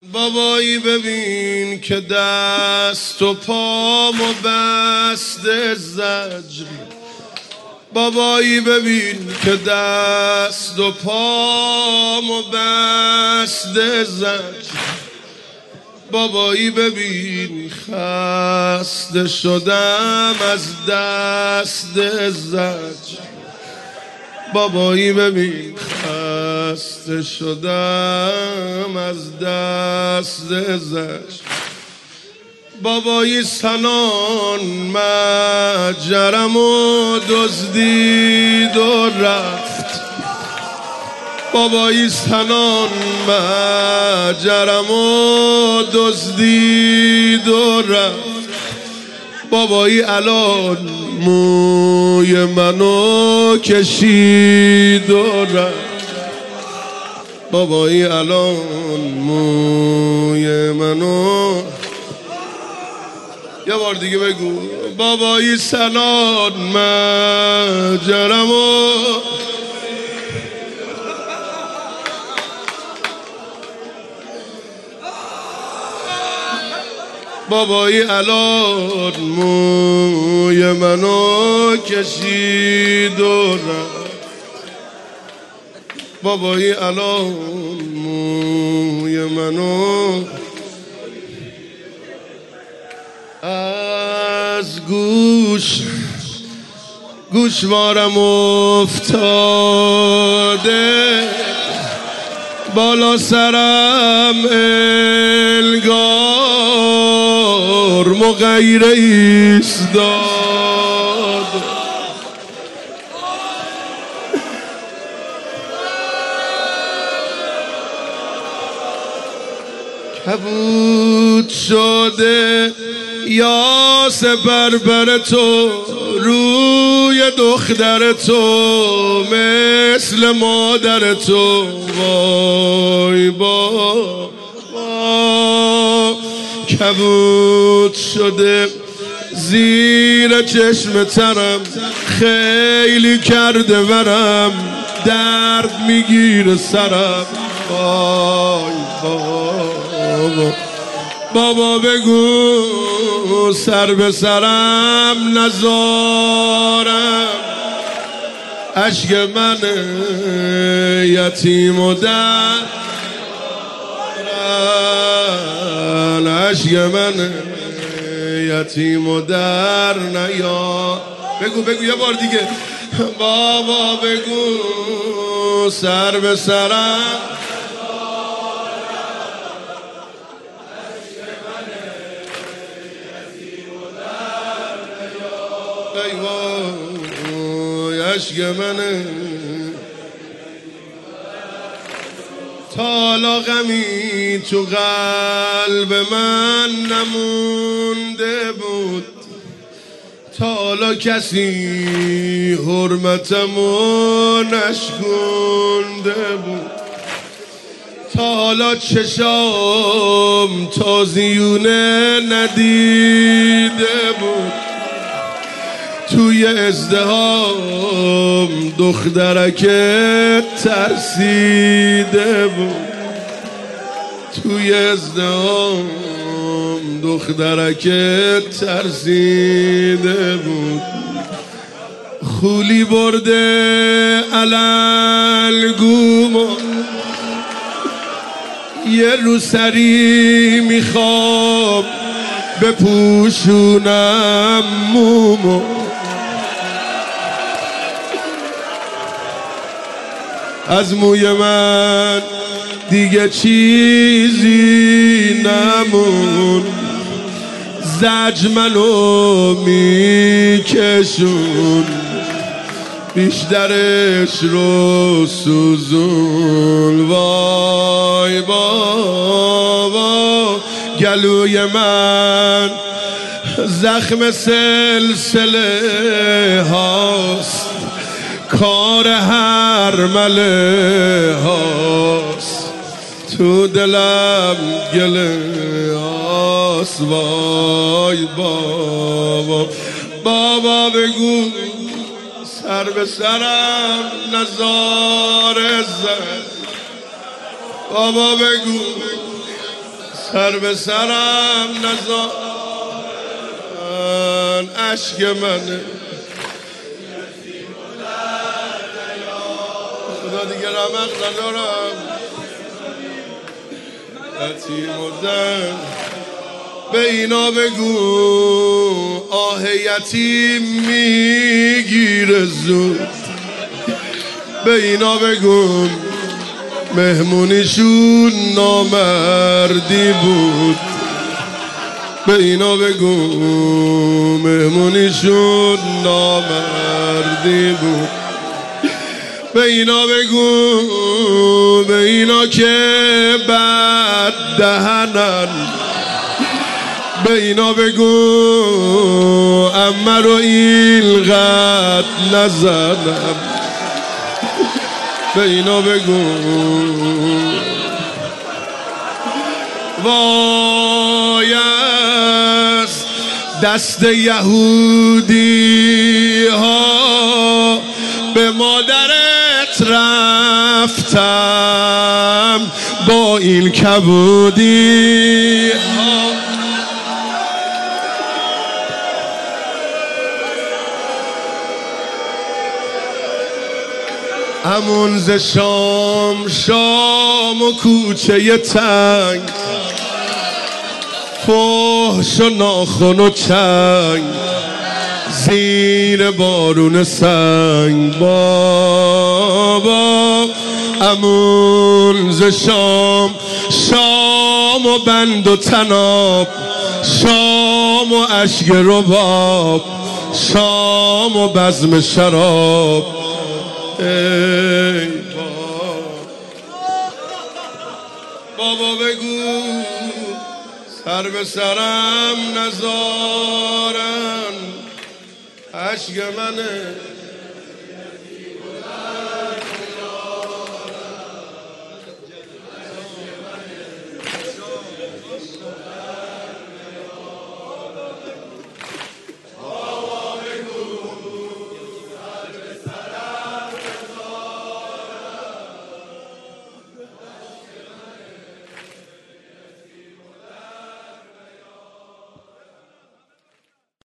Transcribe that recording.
بابایی ببین که دست و پامو بسته زجر، بابایی ببین که دست و پامو بسته زجر، بابایی ببین خسته شدم از دست زجر، بابایی ببین خسته شدم از دست زجر. بابایی سنان مجرم و دزدید و رفت، بابایی سنان مجرم و دزدید و رفت، بابایی الان موی منو کشید و رفت، بابایی الان موی منو. یه بار دیگه بگو. بابایی سنان مجرم و بابایی الان موی منو کشید و رفت، بابایی الان موی منو از گوشوارم افتاده بالا سرم، انگار مغیر ایستاد، کبود شده یاس بربر تو روی دختر تو، مثل مادر تو. وای با کبود شده زیر چشم ترم، خیلی کرده ورم درد میگیره سرم. وای بابا، بابا بگو سر به سرم نذارم، اشک من یتیم و درن، اشک من یتیم و در نیا. بگو یه بار دیگه. بابا بگو سر به سرم اشک منه، تالا غمی تو قلب من نمونده بود، تالا کسی حرمتمو نشکونده بود، تالا چشام تازیونه ندیده بود، توی ازدهام دخترکه ترسیده بود، توی ازدهام دخترکه ترسیده بود، خولی برده علالگومو یه روسری میخوام بپوشونم مومو، از موی من دیگه چیزی نمون، زج منو میکشون، بیشترش رو سوزون. وای بابا گلوی من زخم سلسله هاست، کار هر مله هاست، تو دلم گله هاست. وای بابا، بابا بگو سر به سرم نزار زد، بابا بگو سر به سرم نزارن عشق منه خدا دیگه رمق ندارم یتیم و زن به اینا بگو آه یتیم میگیره زود به اینا بگو مهمونیشون نامردی بود به اینا بگو مهمونیشون نامردی بود به اینا بگو به اینا که بد دهنن به اینا بگو اما رو اینقدر نزنم به اینا بگو وای از دست یهودی ها به مادرت رفتم با این کبودی ها همون ز شام و کوچه تنگ فحش و ناخن و چنگ زیر بارون سنگ بابا همون ز شام و بند و تناب شام و اشک رباب شام و بزم شراب ای بابا بگو سر به سرم نزارن عشق منه